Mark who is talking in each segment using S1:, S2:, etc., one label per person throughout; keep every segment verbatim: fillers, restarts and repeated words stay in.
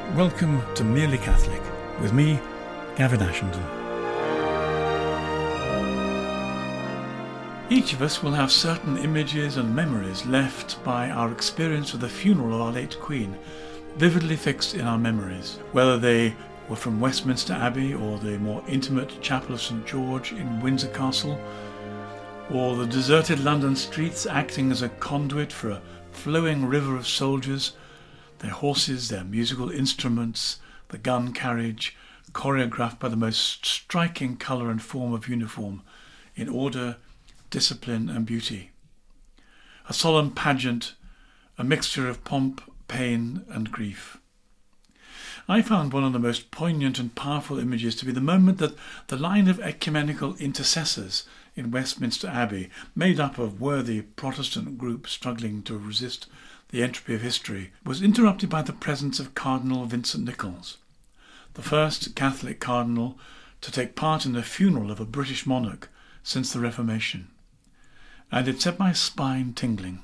S1: Welcome to Merely Catholic, with me, Gavin Ashenden. Each of us will have certain images and memories left by our experience of the funeral of our late Queen, vividly fixed in our memories, whether they were from Westminster Abbey or the more intimate Chapel of St George in Windsor Castle, or the deserted London streets acting as a conduit for a flowing river of soldiers, their horses, their musical instruments, the gun carriage, choreographed by the most striking colour and form of uniform, in order, discipline and beauty. A solemn pageant, a mixture of pomp, pain and grief. I found one of the most poignant and powerful images to be the moment that the line of ecumenical intercessors in Westminster Abbey, made up of worthy Protestant groups struggling to resist the entropy of history, was interrupted by the presence of Cardinal Vincent Nichols, the first Catholic cardinal to take part in the funeral of a British monarch since the Reformation. And it set my spine tingling.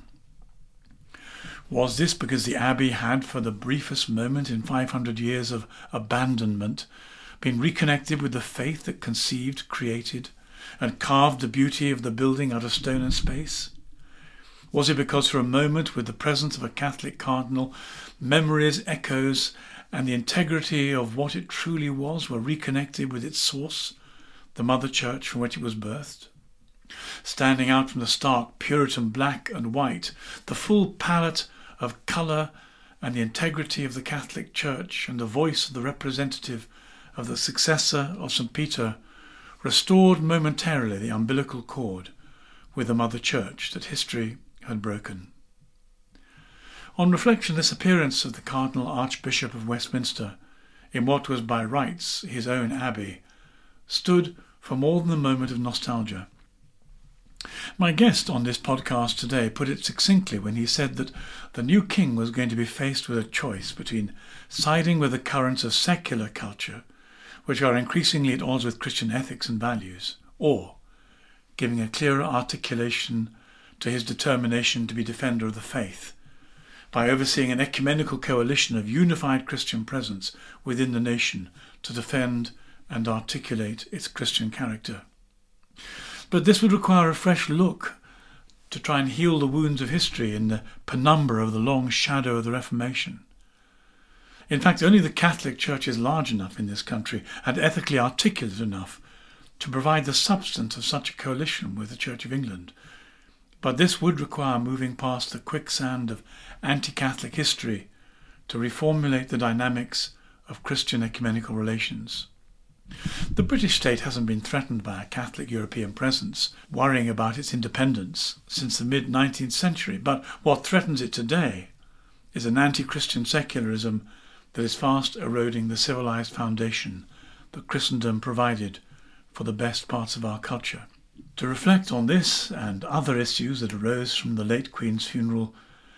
S1: Was this because the Abbey had, for the briefest moment in five hundred years of abandonment, been reconnected with the faith that conceived, created, and carved the beauty of the building out of stone and space? Was it because for a moment, with the presence of a Catholic cardinal, memories, echoes, and the integrity of what it truly was were reconnected with its source, the Mother Church from which it was birthed? Standing out from the stark Puritan black and white, the full palette of colour and the integrity of the Catholic Church and the voice of the representative of the successor of St Peter restored momentarily the umbilical cord with the Mother Church that history had broken. On reflection, this appearance of the Cardinal Archbishop of Westminster in what was by rights his own abbey stood for more than a moment of nostalgia. My guest on this podcast today put it succinctly when he said that the new king was going to be faced with a choice between siding with the currents of secular culture, which are increasingly at odds with Christian ethics and values, or giving a clearer articulation to his determination to be defender of the faith, by overseeing an ecumenical coalition of unified Christian presence within the nation to defend and articulate its Christian character. But this would require a fresh look to try and heal the wounds of history in the penumbra of the long shadow of the Reformation. In fact, only the Catholic Church is large enough in this country and ethically articulate enough to provide the substance of such a coalition with the Church of England. But this would require moving past the quicksand of anti-Catholic history to reformulate the dynamics of Christian ecumenical relations. The British state hasn't been threatened by a Catholic European presence, worrying about its independence since the mid-nineteenth century, but what threatens it today is an anti-Christian secularism that is fast eroding the civilized foundation that Christendom provided for the best parts of our culture. To reflect on this and other issues that arose from the late Queen's funeral,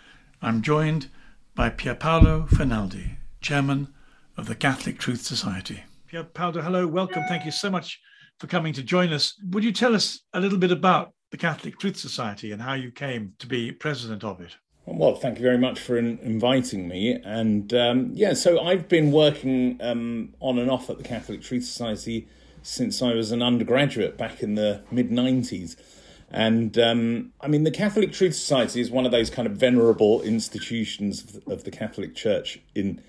S1: I'm joined by Pier Paolo Fernaldi, Chairman of the Catholic Truth Society. Pier Paolo, hello, welcome. Thank you so much for coming to join us. Would you tell us a little bit about the Catholic Truth Society and how you came to be president of it?
S2: Well, thank you very much for in- inviting me. And um, yeah, so I've been working um, on and off at the Catholic Truth Society since I was an undergraduate back in the mid nineties. And um, I mean, the Catholic Truth Society is one of those kind of venerable institutions of the, of the Catholic Church in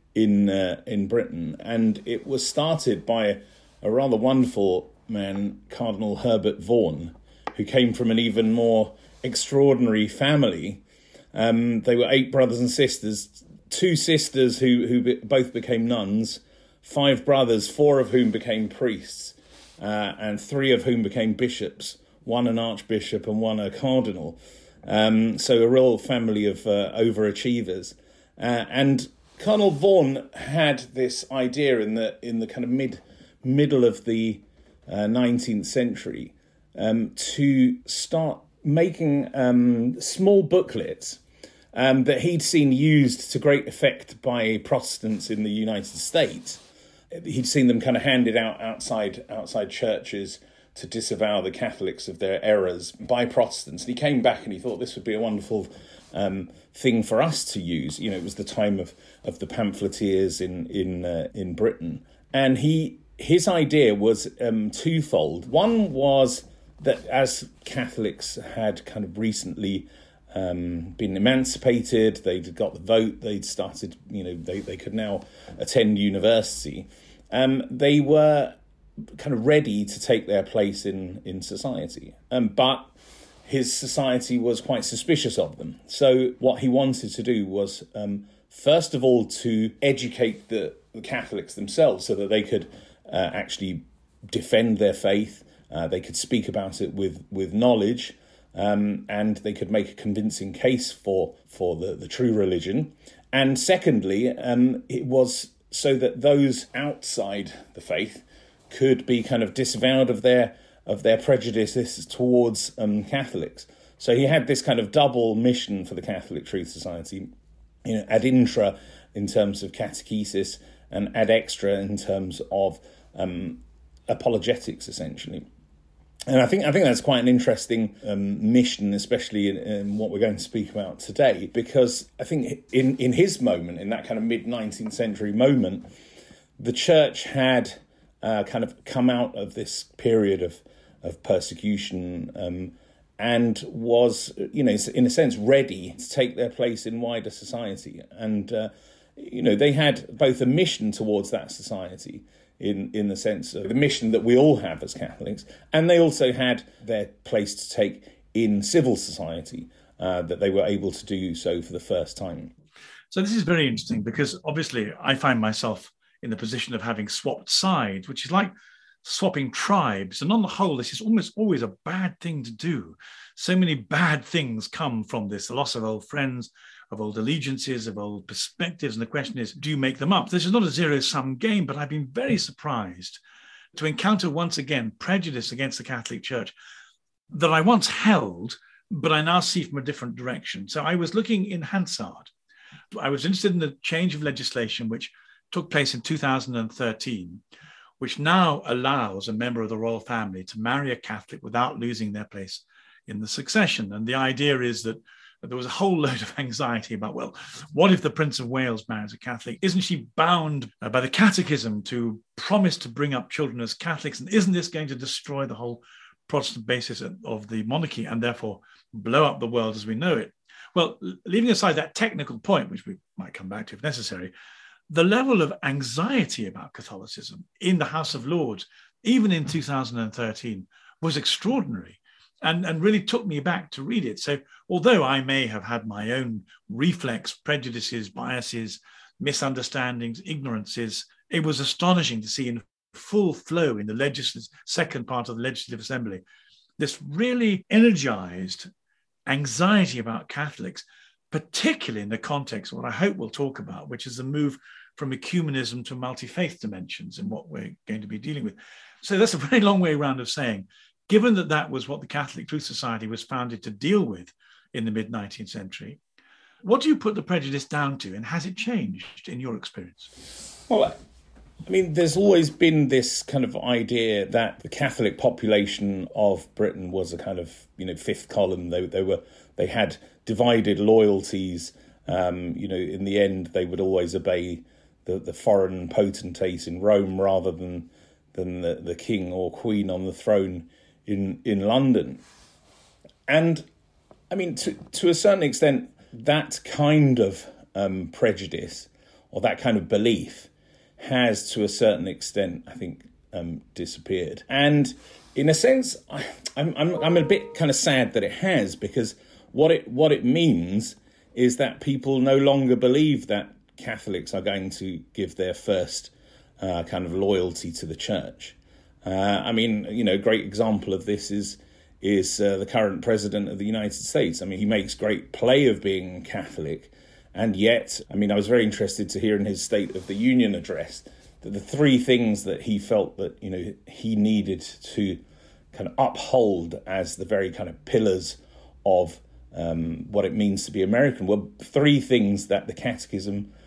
S2: in uh, in Britain. And it was started by a rather wonderful man, Cardinal Herbert Vaughan, who came from an even more extraordinary family. Um, they were eight brothers and sisters, two sisters who, who be, both became nuns, five brothers, four of whom became priests, uh, and three of whom became bishops, one an archbishop and one a cardinal. Um, so a real family of uh, overachievers. Uh, and Cardinal Vaughan had this idea in the in the kind of mid middle of the uh, nineteenth century um, to start making um, small booklets um, that he'd seen used to great effect by Protestants in the United States. He'd seen them kind of handed out outside outside churches to disavow the Catholics of their errors by Protestants. And he came back and he thought this would be a wonderful um, thing for us to use. You know, it was the time of, of the pamphleteers in in uh, in Britain, and he his idea was um, twofold. One was that as Catholics had kind of recently um, been emancipated, they'd got the vote, they'd started, you know, they, they could now attend university. Um, they were kind of ready to take their place in, in society. Um, but his society was quite suspicious of them. So what he wanted to do was, um, first of all, to educate the, the Catholics themselves so that they could uh, actually defend their faith. Uh, they could speak about it with, with knowledge, um, and they could make a convincing case for, for the, the true religion. And secondly, um, it was so that those outside the faith could be kind of disavowed of their of their prejudices towards um, Catholics. So he had this kind of double mission for the Catholic Truth Society, you know, ad intra in terms of catechesis and ad extra in terms of um, apologetics, essentially. And I think I think that's quite an interesting um, mission, especially in, in what we're going to speak about today, because I think in, in his moment, in that kind of mid-nineteenth century moment, the church had uh, kind of come out of this period of, of persecution um, and was, you know, in a sense, ready to take their place in wider society. And, uh, you know, they had both a mission towards that society, in in the sense of the mission that we all have as Catholics, and they also had their place to take in civil society, uh, that they were able to do so for the first time.
S1: So this is very interesting because obviously I find myself in the position of having swapped sides, which is like swapping tribes. And on the whole, this is almost always a bad thing to do. So many bad things come from this, the loss of old friends, of old allegiances, of old perspectives. And the question is, do you make them up? This is not a zero-sum game, but I've been very surprised to encounter once again prejudice against the Catholic Church that I once held, but I now see from a different direction. So I was looking in Hansard. I was interested in the change of legislation which took place in two thousand thirteen, which now allows a member of the royal family to marry a Catholic without losing their place in the succession. And the idea is that there was a whole load of anxiety about, well, what if the Prince of Wales marries a Catholic? Isn't she bound by the catechism to promise to bring up children as Catholics? And isn't this going to destroy the whole Protestant basis of the monarchy and therefore blow up the world as we know it? Well, leaving aside that technical point, which we might come back to if necessary, the level of anxiety about Catholicism in the House of Lords, even in two thousand thirteen, was extraordinary. And, and really took me back to read it. So although I may have had my own reflex prejudices, biases, misunderstandings, ignorances, it was astonishing to see in full flow in the legislative second part of the Legislative Assembly this really energized anxiety about Catholics, particularly in the context of what I hope we'll talk about, which is the move from ecumenism to multi-faith dimensions in what we're going to be dealing with. So that's a very long way around of saying, given that that was what the Catholic Truth Society was founded to deal with in the mid-nineteenth century, what do you put the prejudice down to, and has it changed in your experience?
S2: Well, I mean, there's always been this kind of idea that the Catholic population of Britain was a kind of, you know, fifth column. They, they were they had divided loyalties. Um, you know, in the end, they would always obey the, the foreign potentate in Rome rather than than the, the king or queen on the throne in in London. And I mean, to to a certain extent, that kind of um, prejudice or that kind of belief has, to a certain extent, I think, um, disappeared. And in a sense, I, I'm I'm I'm a bit kind of sad that it has, because what it what it means is that people no longer believe that Catholics are going to give their first uh, kind of loyalty to the church. Uh, I mean, you know, a great example of this is is uh, the current president of the United States. I mean, he makes great play of being Catholic, and yet, I mean, I was very interested to hear in his State of the Union address that the three things that he felt that, you know, he needed to kind of uphold as the very kind of pillars of um, what it means to be American were three things that the Catechism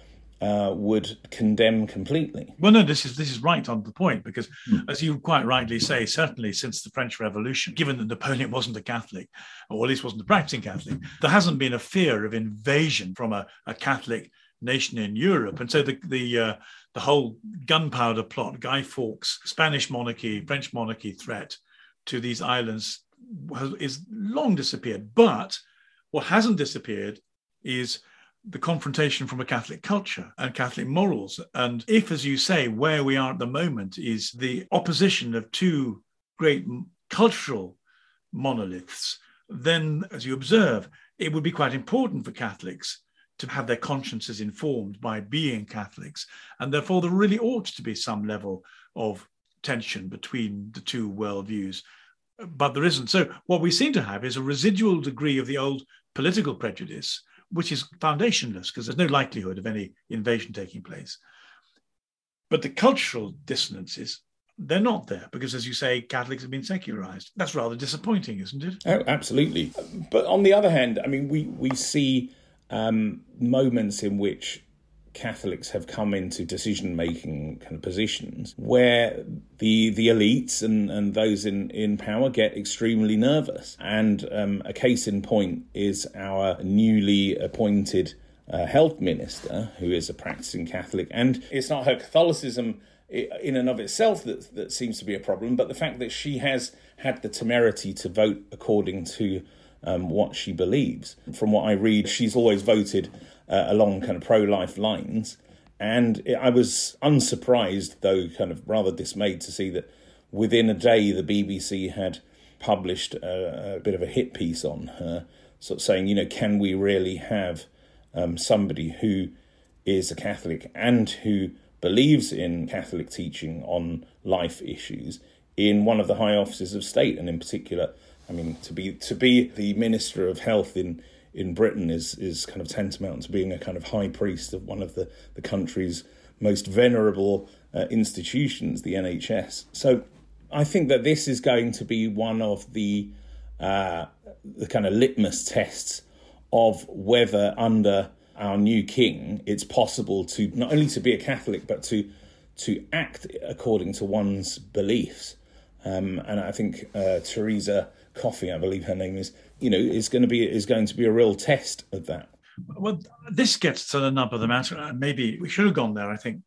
S2: uh, would condemn completely.
S1: Well, no, this is this is right on the point, because
S2: Mm.
S1: as you quite rightly say, certainly since the French Revolution, given that Napoleon wasn't a Catholic, or at least wasn't a practicing Catholic, there hasn't been a fear of invasion from a, a Catholic nation in Europe. And so the the uh, the whole gunpowder plot, Guy Fawkes, Spanish monarchy, French monarchy threat to these islands has, is long disappeared. But what hasn't disappeared is the confrontation from a Catholic culture and Catholic morals. And if, as you say, where we are at the moment is the opposition of two great cultural monoliths, then, as you observe, it would be quite important for Catholics to have their consciences informed by being Catholics. And therefore, there really ought to be some level of tension between the two worldviews. But there isn't. So what we seem to have is a residual degree of the old political prejudice, which is foundationless because there's no likelihood of any invasion taking place. But the cultural dissonances, they're not there because, as you say, Catholics have been secularized. That's rather disappointing, isn't it?
S2: Oh, absolutely. But on the other hand, I mean, we, we see um, moments in which Catholics have come into decision-making kind of positions where the the elites and, and those in, in power get extremely nervous. And um, a case in point is our newly appointed uh, health minister, who is a practicing Catholic. And it's not her Catholicism in and of itself that, that seems to be a problem, but the fact that she has had the temerity to vote according to um, what she believes. From what I read, she's always voted Uh, along kind of pro-life lines. And it, I was unsurprised, though kind of rather dismayed, to see that within a day the B B C had published a, a bit of a hit piece on her, sort of saying, you know, can we really have um, somebody who is a Catholic and who believes in Catholic teaching on life issues in one of the high offices of state? And in particular, I mean, to be to be the Minister of Health in in Britain is is kind of tantamount to being a kind of high priest of one of the, the country's most venerable uh, institutions, the N H S. So I think that this is going to be one of the uh, the kind of litmus tests of whether under our new king it's possible to not only to be a Catholic but to to act according to one's beliefs. Um, and I think uh, Theresa Coffey, I believe her name is, you know, is going to be is going to be a real test of that.
S1: Well, this gets to the nub of the matter. Maybe we should have gone there, I think,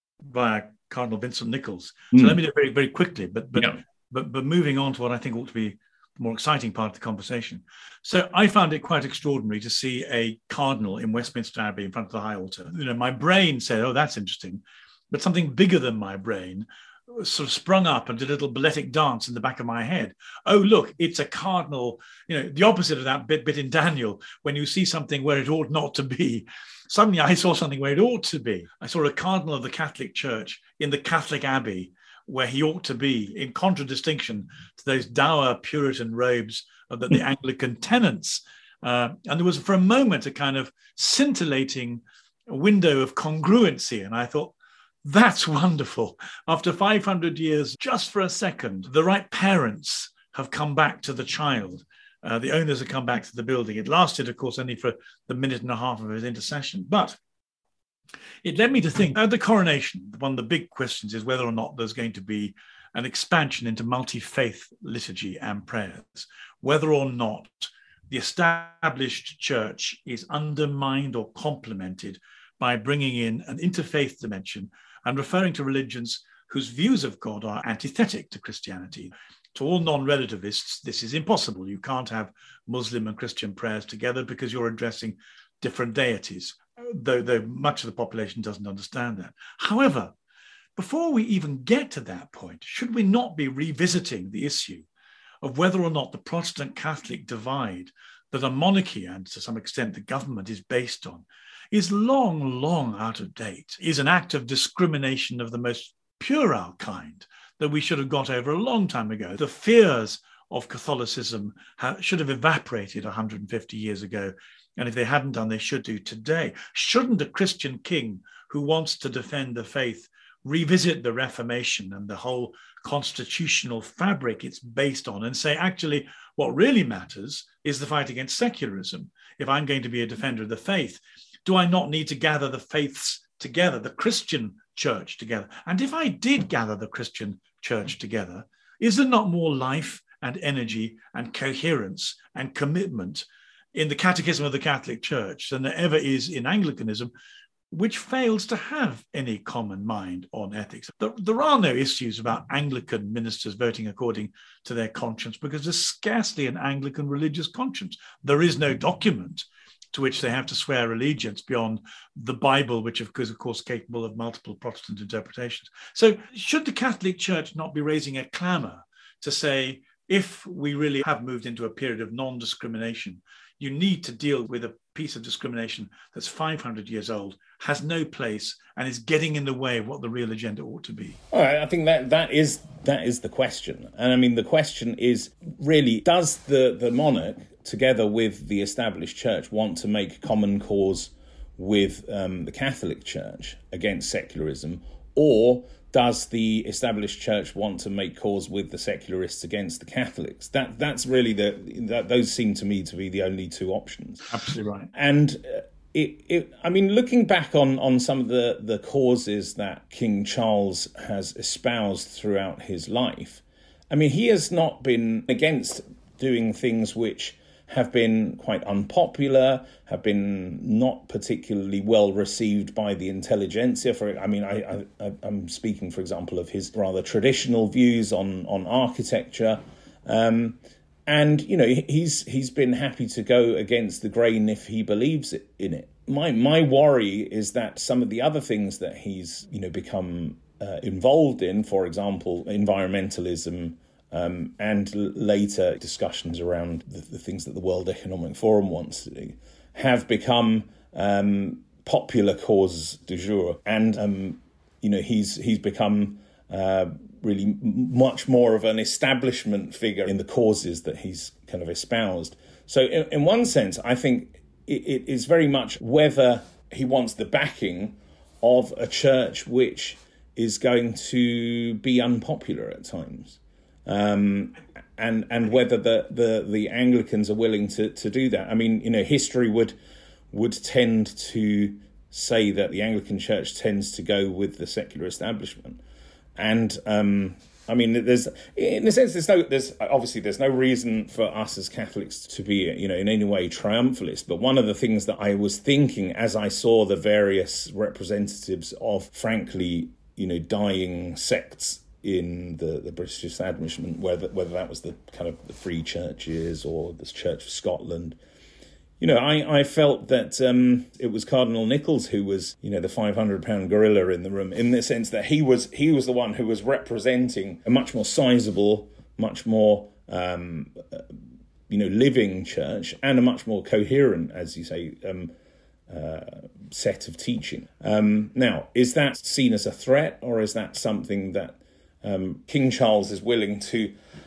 S1: via Cardinal Vincent Nichols. So mm. let me do it very, very quickly. But but, yeah. but but moving on to what I think ought to be the more exciting part of the conversation. So I found it quite extraordinary to see a cardinal in Westminster Abbey in front of the high altar. You know, my brain said, "Oh, that's interesting," but something bigger than my brain sort of sprung up and did a little balletic dance in the back of my head. Oh, look, it's a cardinal, you know, the opposite of that bit, bit in Daniel, when you see something where it ought not to be. Suddenly I saw something where it ought to be. I saw a cardinal of the Catholic Church in the Catholic Abbey where he ought to be, in contradistinction to those dour Puritan robes of the, the Anglican tenants. Uh, and there was for a moment a kind of scintillating window of congruency. And I thought, that's wonderful. After five hundred years, just for a second, the right parents have come back to the child. Uh, the owners have come back to the building. It lasted, of course, only for the minute and a half of his intercession. But it led me to think, at the coronation, one of the big questions is whether or not there's going to be an expansion into multi-faith liturgy and prayers, whether or not the established church is undermined or complemented by bringing in an interfaith dimension and referring to religions whose views of God are antithetic to Christianity. To all non-relativists, this is impossible. You can't have Muslim and Christian prayers together because you're addressing different deities, though, though much of the population doesn't understand that. However, before we even get to that point, should we not be revisiting the issue of whether or not the Protestant Catholic divide that a monarchy, and to some extent the government, is based on, is long, long out of date, is an act of discrimination of the most puerile kind that we should have got over a long time ago. The fears of Catholicism ha- should have evaporated one hundred fifty years ago, and if they hadn't done, they should do today. Shouldn't a Christian king who wants to defend the faith revisit the Reformation and the whole constitutional fabric it's based on and say, actually, what really matters is the fight against secularism. If I'm going to be a defender of the faith, do I not need to gather the faiths together, the Christian church together, and if I did gather the Christian church together, is there not more life and energy and coherence and commitment in the Catechism of the Catholic Church than there ever is in Anglicanism, which fails to have any common mind on ethics? There, there are no issues about Anglican ministers voting according to their conscience, because there's scarcely an Anglican religious conscience. There is no document to which they have to swear allegiance beyond the Bible, which of course, of course, capable of multiple Protestant interpretations. So should the Catholic Church not be raising a clamour to say, if we really have moved into a period of non-discrimination, you need to deal with a piece of discrimination that's five hundred years old, has no place, and is getting in the way of what the real agenda ought to be?
S2: All right, I think that that is that is the question. And I mean, the question is really, does the, the monarch, together with the established church, want to make common cause with um, the Catholic Church against secularism, or does the established church want to make cause with the secularists against the Catholics? That that's really the that those seem to me to be the only two options.
S1: Absolutely right.
S2: And uh, it, it I mean, looking back on on some of the the causes that King Charles has espoused throughout his life, I mean, he has not been against doing things which have been quite unpopular, have been not particularly well received by the intelligentsia. For I mean, I, I, I'm speaking, for example, of his rather traditional views on on architecture, um, and you know, he's he's been happy to go against the grain if he believes it, in it. My my worry is that some of the other things that he's you know become uh, involved in, for example, environmentalism. Um, and l- later discussions around the, the things that the World Economic Forum wants to do, have become um, popular causes du jour, and um, you know he's he's become uh, really m- much more of an establishment figure in the causes that he's kind of espoused. So, in, in one sense, I think it, it is very much whether he wants the backing of a church which is going to be unpopular at times. Um, and and whether the, the, the Anglicans are willing to, to do that. I mean, you know, history would would tend to say that the Anglican Church tends to go with the secular establishment, and um, I mean, there's in a sense there's no there's obviously there's no reason for us as Catholics to be you know in any way triumphalist. But one of the things that I was thinking as I saw the various representatives of frankly you know dying sects in the, the British establishment, whether whether that was the kind of the Free Churches or the Church of Scotland, you know, I, I felt that um, it was Cardinal Nichols who was, you know, the five hundred pound gorilla in the room, in the sense that he was he was the one who was representing a much more sizable, much more um, uh, you know, living church, and a much more coherent, as you say, um, uh, set of teaching. Um, now, is that seen as a threat, or is that something that Um, King Charles is willing to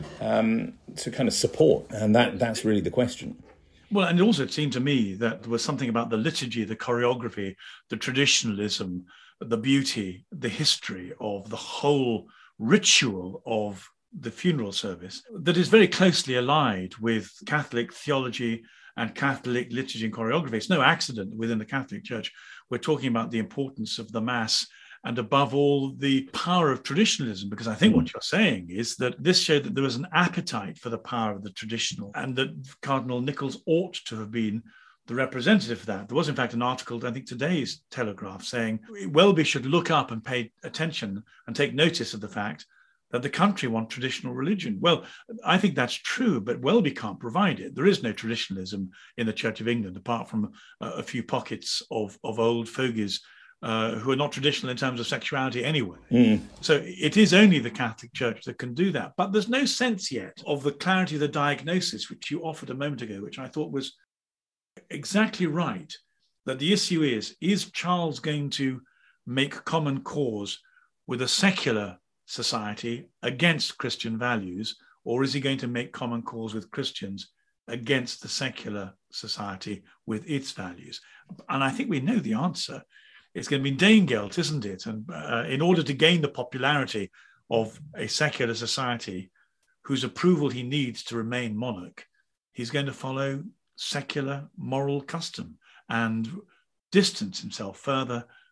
S2: um, to kind of support? And that that's really the question.
S1: Well, and also it seemed to me that there was something about the liturgy, the choreography, the traditionalism, the beauty, the history of the whole ritual of the funeral service that is very closely allied with Catholic theology and Catholic liturgy and choreography. It's no accident within the Catholic Church we're talking about the importance of the Mass, and above all, the power of traditionalism, because I think what you're saying is that this showed that there was an appetite for the power of the traditional, and that Cardinal Nichols ought to have been the representative of that. There was, in fact, an article, I think today's Telegraph, saying Welby should look up and pay attention and take notice of the fact that the country wants traditional religion. Well, I think that's true, but Welby can't provide it. There is no traditionalism in the Church of England, apart from uh, a few pockets of, of old fogies Uh, who are not traditional in terms of sexuality anyway. Mm. So it is only the Catholic Church that can do that. But there's no sense yet of the clarity of the diagnosis, which you offered a moment ago, which I thought was exactly right, that the issue is, is Charles going to make common cause with a secular society against Christian values, or is he going to make common cause with Christians against the secular society with its values? And I think we know the answer. It's going to be Danegelt, isn't it? And uh, in order to gain the popularity of a secular society whose approval he needs to remain monarch, he's going to follow secular moral custom and distance himself further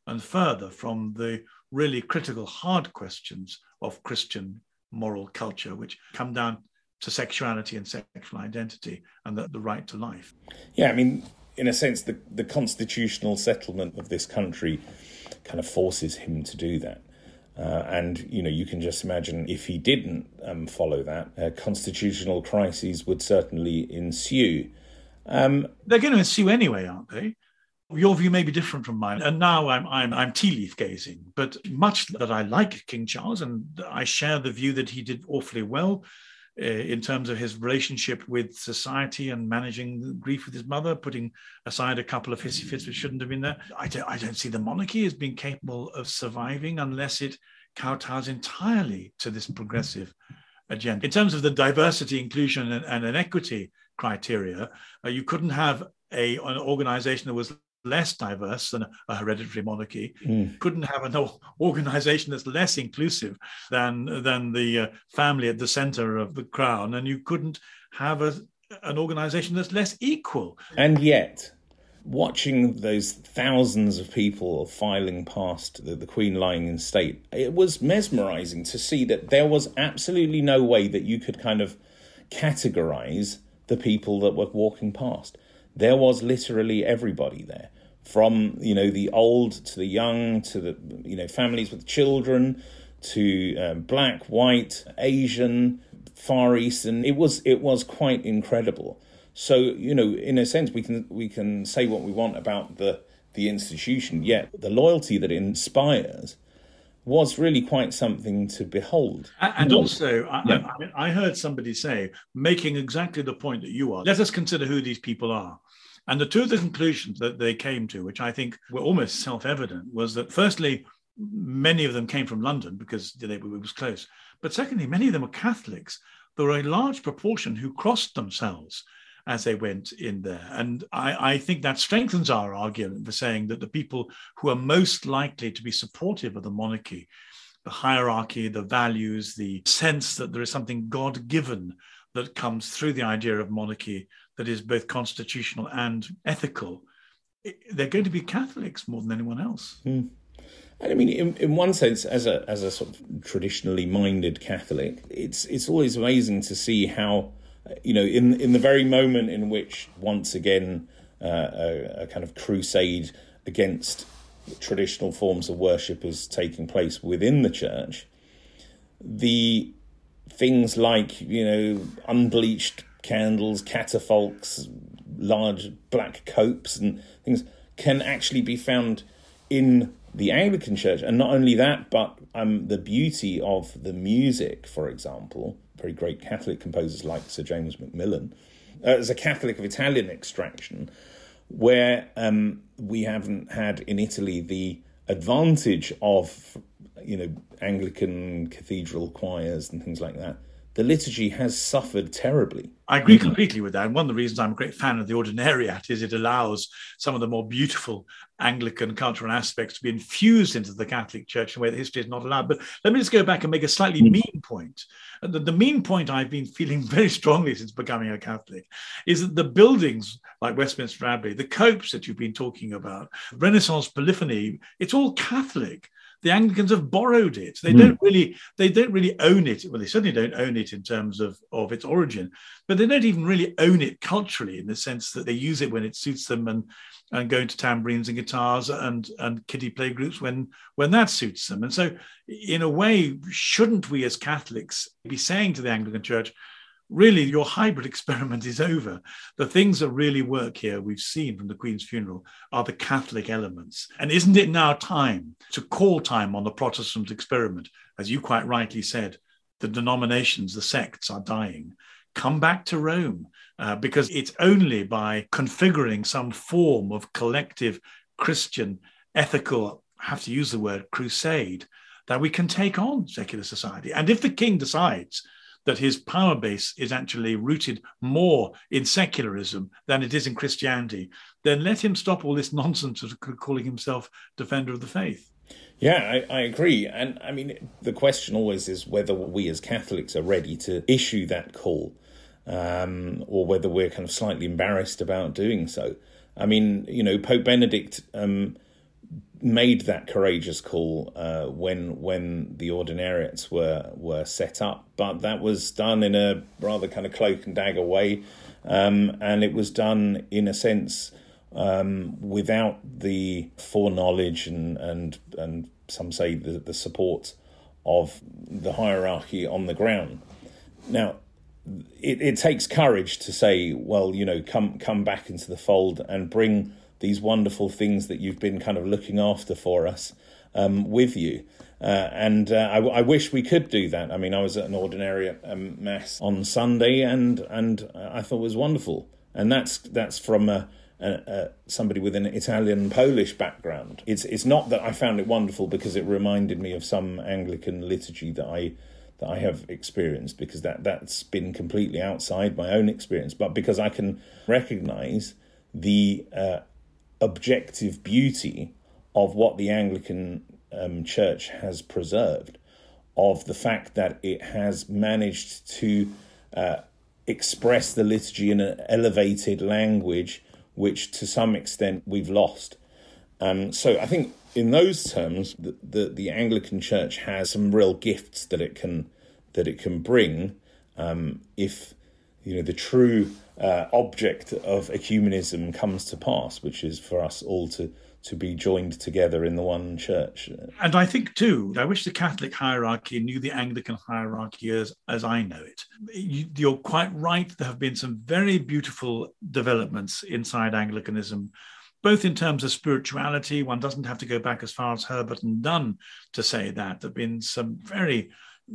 S1: and further from the really critical, hard questions of Christian moral culture, which come down to sexuality and sexual identity and the, the right to life.
S2: Yeah, I mean, in a sense, the, the constitutional settlement of this country kind of forces him to do that. Uh, and, you know, you can just imagine if he didn't um, follow that, uh, constitutional crises would certainly ensue. Um,
S1: They're going to ensue anyway, aren't they? Your view may be different from mine. And now I'm I'm I'm tea leaf gazing. But much that I like King Charles, and I share the view that he did awfully well uh, in terms of his relationship with society and managing grief with his mother, putting aside a couple of hissy fits which shouldn't have been there. I don't, I don't see the monarchy as being capable of surviving unless it kowtows entirely to this progressive agenda. In terms of the diversity, inclusion, and, and equity criteria, uh, you couldn't have a, an organization that was less diverse than a hereditary monarchy, mm. couldn't have an organization that's less inclusive than than the uh, family at the center of the crown, and you couldn't have a, an organization that's less equal.
S2: And yet, watching those thousands of people filing past the, the Queen lying in state, it was mesmerizing to see that there was absolutely no way that you could kind of categorize the people that were walking past. There was literally everybody there, from, you know, the old to the young, to the, you know, families with children, to uh, black, white, Asian, Far Eastern. It was it was quite incredible. So, you know, in a sense, we can we can say what we want about the the institution, yet the loyalty that it inspires was really quite something to behold.
S1: And also, I, yeah. I, I heard somebody say, making exactly the point that you are, let us consider who these people are. And the two of the conclusions that they came to, which I think were almost self-evident, was that firstly, many of them came from London because they, it was close. But secondly, many of them were Catholics. There were a large proportion who crossed themselves as they went in there. And I, I think that strengthens our argument for saying that the people who are most likely to be supportive of the monarchy, the hierarchy, the values, the sense that there is something God-given that comes through the idea of monarchy that is both constitutional and ethical, they're going to be Catholics more than anyone else.
S2: Mm. And I mean, in, in one sense, as a as a sort of traditionally minded Catholic, it's it's always amazing to see how, you know, in in the very moment in which, once again, uh, a, a kind of crusade against traditional forms of worship is taking place within the church, the things like, you know, unbleached candles, catafalques, large black copes and things can actually be found in the Anglican Church. And not only that, but um, the beauty of the music, for example, very great Catholic composers like Sir James Macmillan, uh, as a Catholic of Italian extraction, where um, we haven't had in Italy the advantage of, you know, Anglican cathedral choirs and things like that. The liturgy has suffered terribly.
S1: I agree completely with that. And one of the reasons I'm a great fan of the Ordinariate is it allows some of the more beautiful Anglican cultural aspects to be infused into the Catholic Church in a way that history is not allowed. But let me just go back and make a slightly mean point. The, the mean point I've been feeling very strongly since becoming a Catholic is that the buildings like Westminster Abbey, the copes that you've been talking about, Renaissance polyphony, it's all Catholic. The Anglicans have borrowed it. They mm. don't really, they don't really own it. Well, they certainly don't own it in terms of, of its origin, but they don't even really own it culturally in the sense that they use it when it suits them and, and go into tambourines and guitars and, and kiddie play groups when, when that suits them. And so in a way, shouldn't we as Catholics be saying to the Anglican Church, really, your hybrid experiment is over. The things that really work here, we've seen from the Queen's funeral, are the Catholic elements. And isn't it now time to call time on the Protestant experiment? As you quite rightly said, the denominations, the sects are dying. Come back to Rome, uh, because it's only by configuring some form of collective Christian, ethical, I have to use the word crusade, that we can take on secular society. And if the king decides that his power base is actually rooted more in secularism than it is in Christianity, then let him stop all this nonsense of calling himself defender of the faith.
S2: Yeah, I, I agree. And I mean, the question always is whether we as Catholics are ready to issue that call, um, or whether we're kind of slightly embarrassed about doing so. I mean, you know, Pope Benedict um, made that courageous call uh, when when the ordinariates were were set up, but that was done in a rather kind of cloak and dagger way, um, and it was done in a sense um, without the foreknowledge and and and some say the, the support of the hierarchy on the ground. Now, it, it takes courage to say, well, you know, come come back into the fold and bring these wonderful things that you've been kind of looking after for us um, with you. Uh, and uh, I, I wish we could do that. I mean, I was at an ordinary um, mass on Sunday, and and I thought it was wonderful. And that's that's from a, a, a, somebody with an Italian-Polish background. It's it's not that I found it wonderful because it reminded me of some Anglican liturgy that I that I have experienced, because that, that's been completely outside my own experience, but because I can recognise the uh, objective beauty of what the Anglican um, Church has preserved, of the fact that it has managed to uh, express the liturgy in an elevated language, which to some extent we've lost. Um, so I think in those terms, the, the, the Anglican Church has some real gifts that it can that it can bring um, if you know the true uh, object of ecumenism comes to pass, which is for us all to to be joined together in the one church.
S1: And I think too, I wish the Catholic hierarchy knew the Anglican hierarchy as, as I know it. You, you're quite right. There have been some very beautiful developments inside Anglicanism, both in terms of spirituality. One doesn't have to go back as far as Herbert and Dunn to say that. There have been some very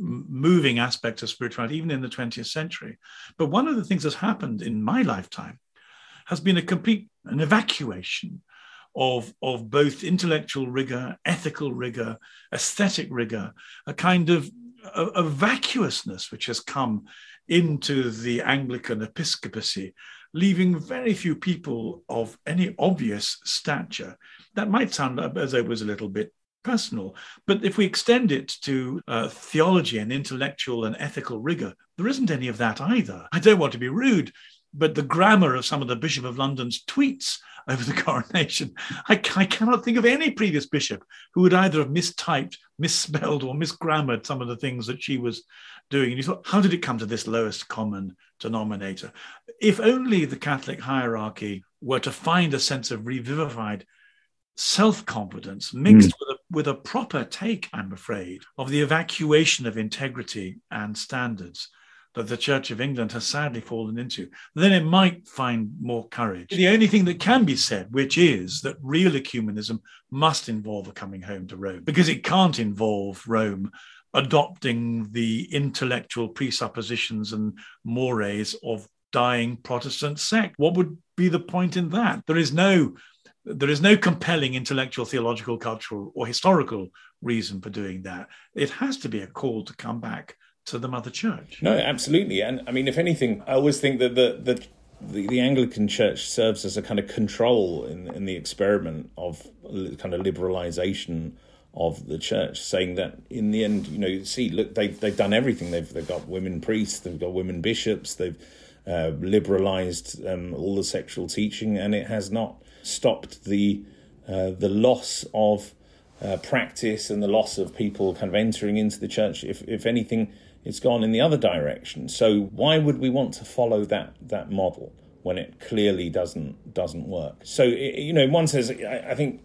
S1: moving aspects of spirituality, even in the twentieth century. But one of the things that's happened in my lifetime has been a complete an evacuation of, of both intellectual rigor, ethical rigor, aesthetic rigor, a kind of a, a vacuousness which has come into the Anglican episcopacy, leaving very few people of any obvious stature. That might sound as though it was a little bit personal, but if we extend it to uh, theology and intellectual and ethical rigor, there isn't any of that either. I don't want to be rude, but the grammar of some of the Bishop of London's tweets over the coronation, I, I cannot think of any previous bishop who would either have mistyped, misspelled, or misgrammared some of the things that she was doing. And you thought, how did it come to this lowest common denominator? If only the Catholic hierarchy were to find a sense of revivified self-confidence mixed mm. with, a, with a proper take, I'm afraid, of the evacuation of integrity and standards that the Church of England has sadly fallen into, then it might find more courage. The only thing that can be said, which is that real ecumenism must involve a coming home to Rome, because it can't involve Rome adopting the intellectual presuppositions and mores of dying Protestant sect. What would be the point in that? There is no There is no compelling intellectual, theological, cultural, or historical reason for doing that. It has to be a call to come back to the Mother Church.
S2: No, absolutely. And I mean, if anything, I always think that the the, the, the Anglican Church serves as a kind of control in, in the experiment of kind of liberalisation of the Church, saying that in the end, you know, see, look, they've, they've done everything. They've, they've got women priests, they've got women bishops, they've uh, liberalised um, all the sexual teaching, and it has not stopped the uh, the loss of uh, practice and the loss of people kind of entering into the church. If if anything, it's gone in the other direction. So why would we want to follow that that model when it clearly doesn't doesn't work? So you know, one says, I, I think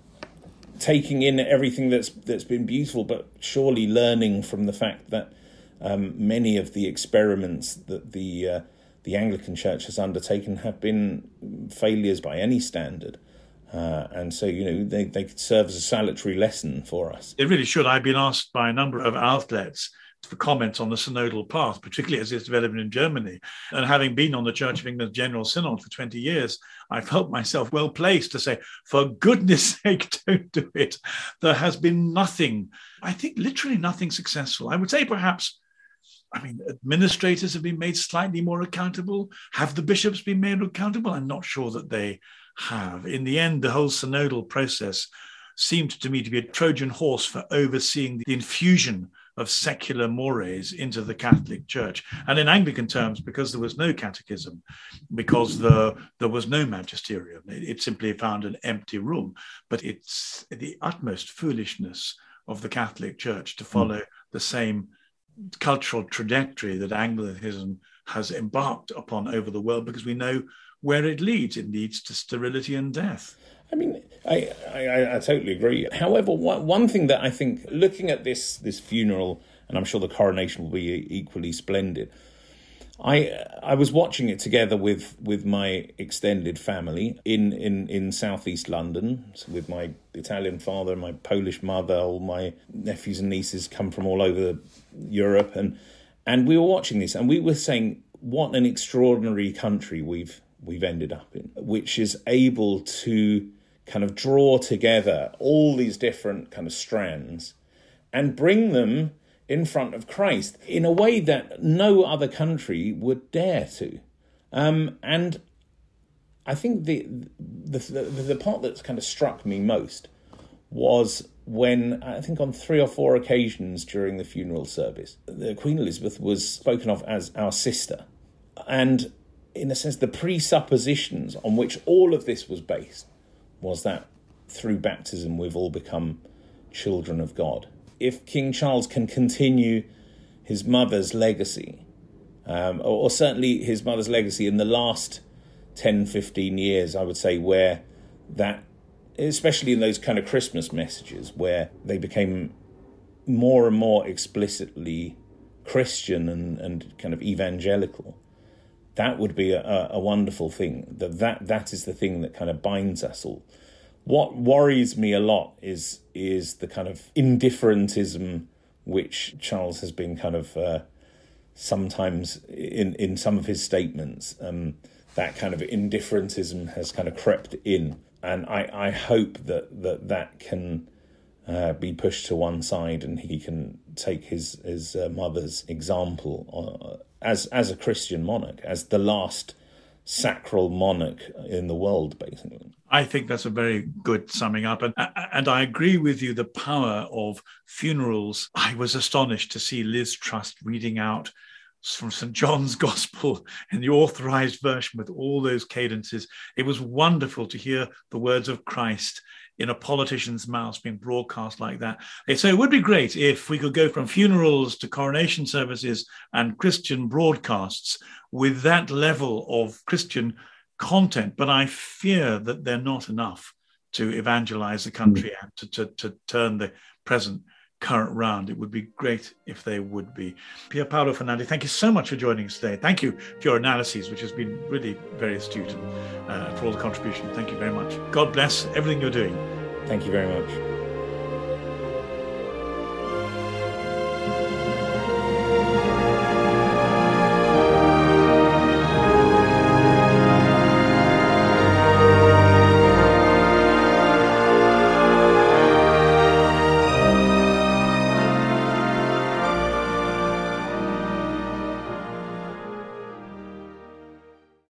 S2: taking in everything that's that's been beautiful, but surely learning from the fact that um, many of the experiments that the uh, the Anglican Church has undertaken have been failures by any standard. Uh, and so, you know, they, they could serve as a salutary lesson for us.
S1: It really should. I've been asked by a number of outlets for comments on the synodal path, particularly as it's developing in Germany. And having been on the Church of England's General Synod for twenty years, I felt myself well placed to say, for goodness sake, don't do it. There has been nothing, I think literally nothing successful. I would say perhaps, I mean, administrators have been made slightly more accountable. Have the bishops been made accountable? I'm not sure that they have. In the end, the whole synodal process seemed to me to be a Trojan horse for overseeing the infusion of secular mores into the Catholic Church. And in Anglican terms, because there was no catechism, because the, there was no magisterium, it, it simply found an empty room. But it's the utmost foolishness of the Catholic Church to follow mm. the same cultural trajectory that Anglicanism has embarked upon over the world, because we know where it leads. It leads to sterility and death.
S2: I mean, I, I, I totally agree. However, one, one thing that I think, looking at this this funeral, and I'm sure the coronation will be equally splendid, I I was watching it together with, with my extended family in, in, in southeast London, so with my Italian father and my Polish mother. All my nephews and nieces come from all over Europe, and and we were watching this, and we were saying, what an extraordinary country we've we've ended up in, which is able to kind of draw together all these different kind of strands and bring them in front of Christ in a way that no other country would dare to. Um, and I think the the, the the part that's kind of struck me most was when, I think on three or four occasions during the funeral service, the Queen Elizabeth was spoken of as our sister. And in a sense, the presuppositions on which all of this was based was that through baptism we've all become children of God. If King Charles can continue his mother's legacy, um, or, or certainly his mother's legacy in the last ten, fifteen years, I would say, where that, especially in those kind of Christmas messages, where they became more and more explicitly Christian and, and kind of evangelical, that would be a, a wonderful thing. That, that that is the thing that kind of binds us all. What worries me a lot is is the kind of indifferentism which Charles has been kind of uh, sometimes in, in some of his statements. Um, that kind of indifferentism has kind of crept in. And I, I hope that that, that can uh, be pushed to one side, and he can take his, his uh, mother's example uh, as as a Christian monarch, as the last sacral monarch in the world, basically.
S1: I think that's a very good summing up. And, and I agree with you, the power of funerals. I was astonished to see Liz Truss reading out from Saint John's Gospel in the authorized version with all those cadences. It was wonderful to hear the words of Christ in a politician's mouth being broadcast like that. So it would be great if we could go from funerals to coronation services and Christian broadcasts with that level of Christian content. But I fear that they're not enough to evangelize the country and to, to, to turn the present current round. It would be great if they would be. Pier Paolo Fernandi, thank you so much for joining us today. Thank you for your analyses, which has been really very astute, and uh, for all the contribution. Thank you very much. God bless everything you're doing.
S2: Thank you very much.